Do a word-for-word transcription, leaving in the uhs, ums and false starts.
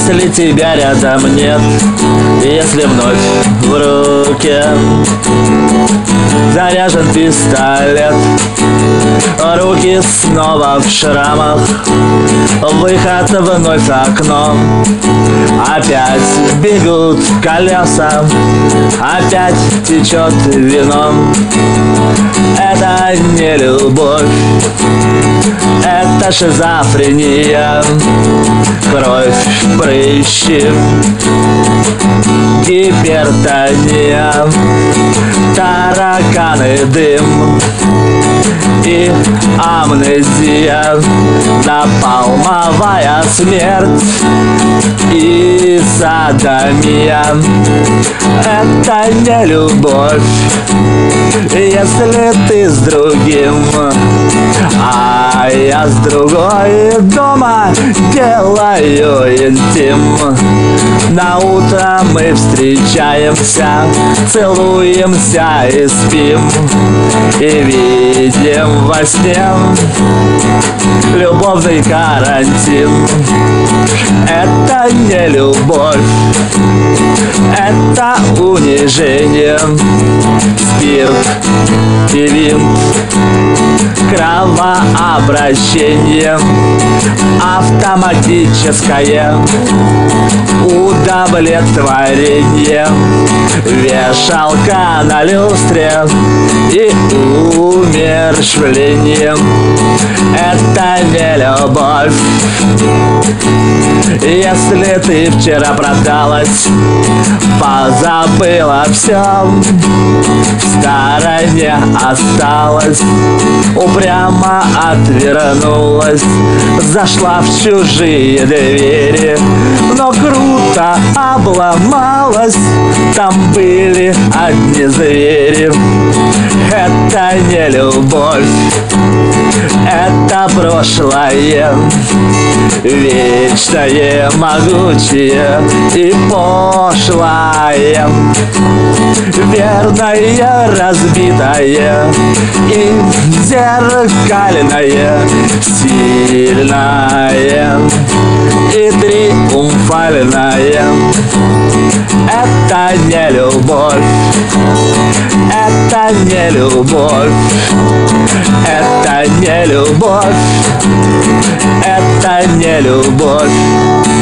Если тебя рядом нет, если вновь в руке заряжен пистолет, руки снова в шрамах, выход вновь за окном. Опять бегут колеса, опять течет вином. Это не любовь, это шизофрения, кровь, прыщи, гипертония, тараканы, дым и амнезия, напалмовая смерть и садомия. Это не любовь, если ты с другим, а я с другой дома делаю интим. На утро мы встречаемся, целуемся и спим, и видим во сне любовный карантин. Это не любовь, это унижение, спирт и винт, кровообращение автоматическое, удовлетворение, вешалка на люстре и умерщвление. Это не любовь. Если ты вчера продалась, позабыла все, в стороне осталась, упрямо отвернулась, зашла в чужие двери, но круто обломалась, там были одни звери. Это не любовь, это прошлое, вечное, могучее и пошлое, верное, разбитое и зеркальное, сильное и триумфальное. Это не любовь, это не любовь, это не любовь, это не любовь.